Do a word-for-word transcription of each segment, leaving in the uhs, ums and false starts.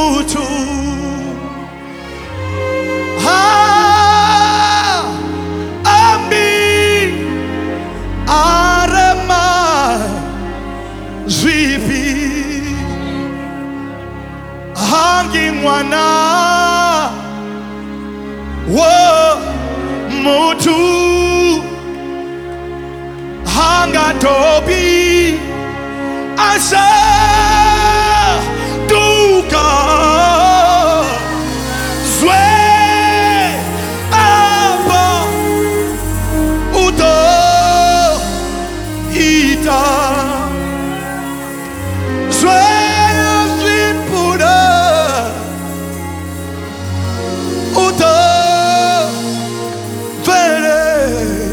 mutu ha ami arema zwipi hangi mwana wo mutu hanga tobi asa duka zwe apa uto ita zwe zipura uto vere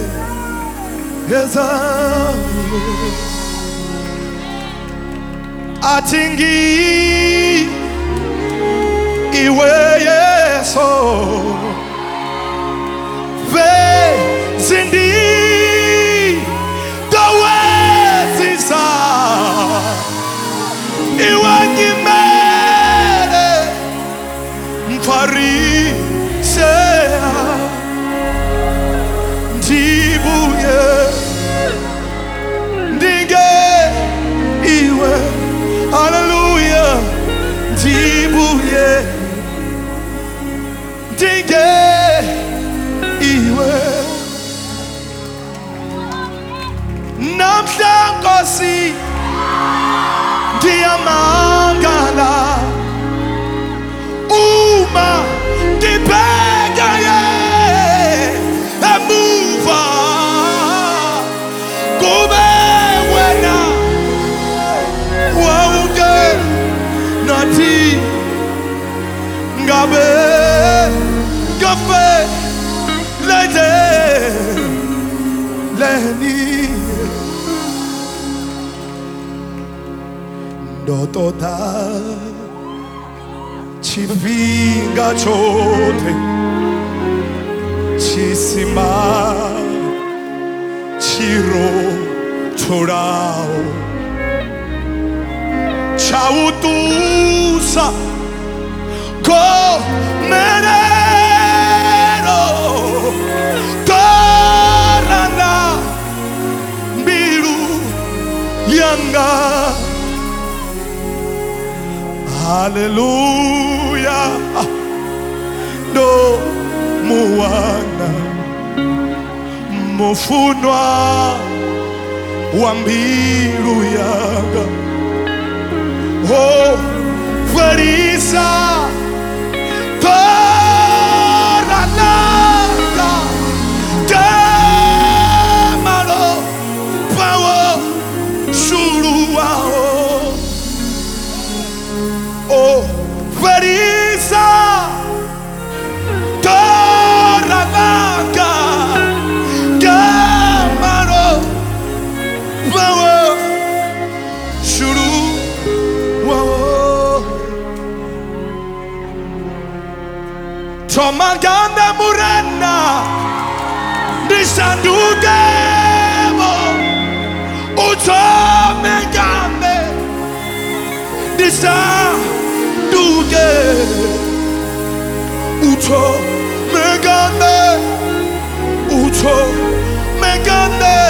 eza atingi iwe yeso ve zindi dawezisa iwe nyimere mfarisea ndibuye ndige iwe hallelujah ndibuye ndige iwe namhla Nkosi ndiyamangala uma ndibheka emuva kube wena wawuke nathi ngabe kafe lede leni ndotoda chivinga chote chisima chiro chorao chautusa ko merero torana biru yanga hallelujah no muwana mufunwa wa mbiru yanga oh verisa toranaka demalo power shuruao oh verisa toranaka demalo power shuruao Tomaganda murena nisandugemo utomegame nisanduge utomegame utomegame